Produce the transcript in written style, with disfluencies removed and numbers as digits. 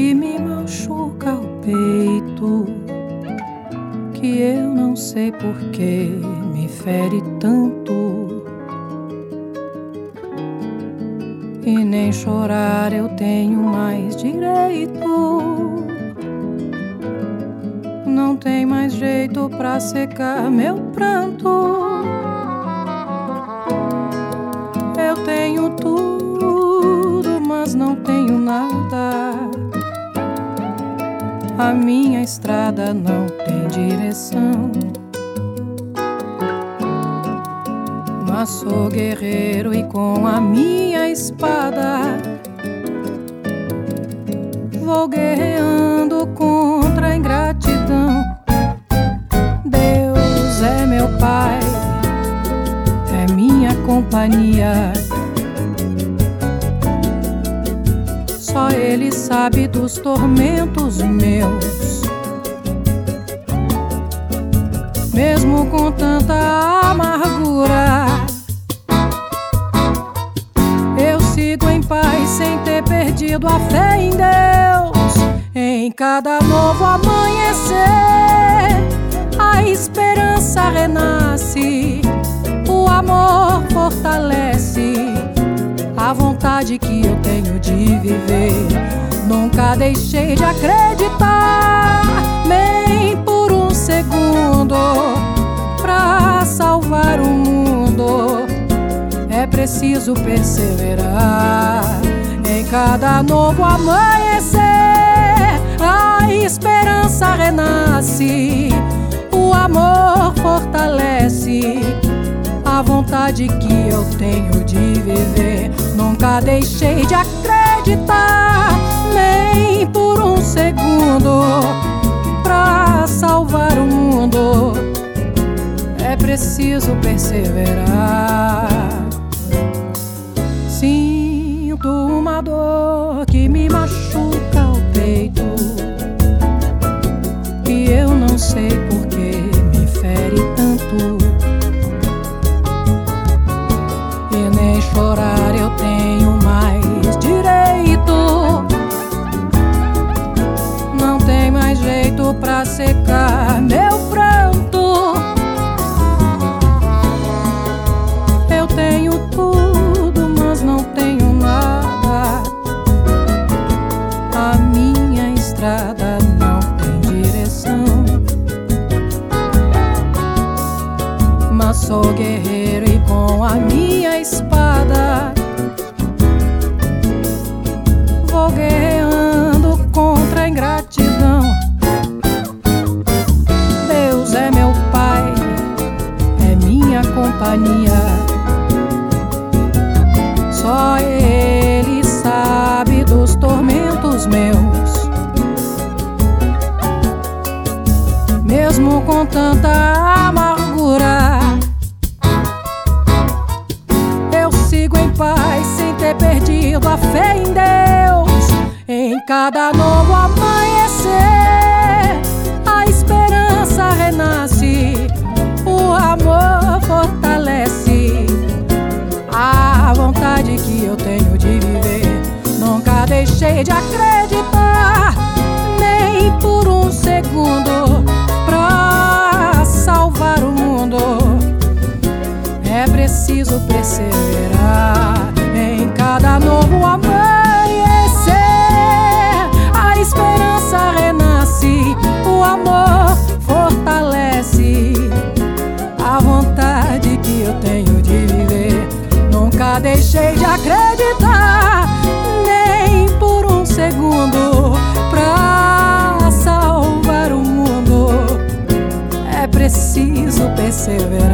que me machuca o peito, que eu não sei por que me fere tanto. E nem chorar eu tenho mais direito. Não tem mais jeito pra secar meu pranto. Eu tenho tudo, mas não tenho nada. A minha estrada não tem direção. Mas sou guerreiro e com a minha espada vou guerreando contra a ingratidão. Deus é meu Pai, é minha companhia. Só Ele sabe dos tormentos meus. Mesmo com tanta amargura, eu sigo em paz sem ter perdido a fé em Deus. Em cada novo amanhecer, a esperança renasce, o amor fortalece a vontade que eu tenho de viver. Nunca deixei de acreditar, nem por um segundo. Pra salvar o mundo é preciso perseverar. Em cada novo amanhecer, a esperança renasce, o amor fortalece a vontade que eu tenho de viver. Nunca deixei de acreditar, nem por um segundo. Pra salvar o mundo é preciso perseverar. Sinto uma dor que me machuca o peito, e eu não sei por que me fere tanto. E nem chorar eu tenho mais direito. Não tem mais jeito pra secar meu pranto. Eu tenho tudo, mas não tenho nada. A minha estrada não tem direção. Mas sou guerreiro e com a minha espada vou guerreando contra a ingratidão. Deus é meu Pai, é minha companhia. Só Ele sabe dos tormentos meus. Mesmo com tanta amargura, eu sigo em paz sem ter perdido a fé em Deus. Em cada novo amanhecer, a esperança renasce, o amor fortalece a vontade que eu tenho de viver. Nunca deixei de acreditar, nem por um segundo. Pra salvar o mundo é preciso perseverar. Em cada novo amanhecer, a esperança renasce, o amor fortalece a vontade que eu tenho de viver. Nunca deixei de acreditar, nem por um segundo. Pra salvar o mundo é preciso perseverar.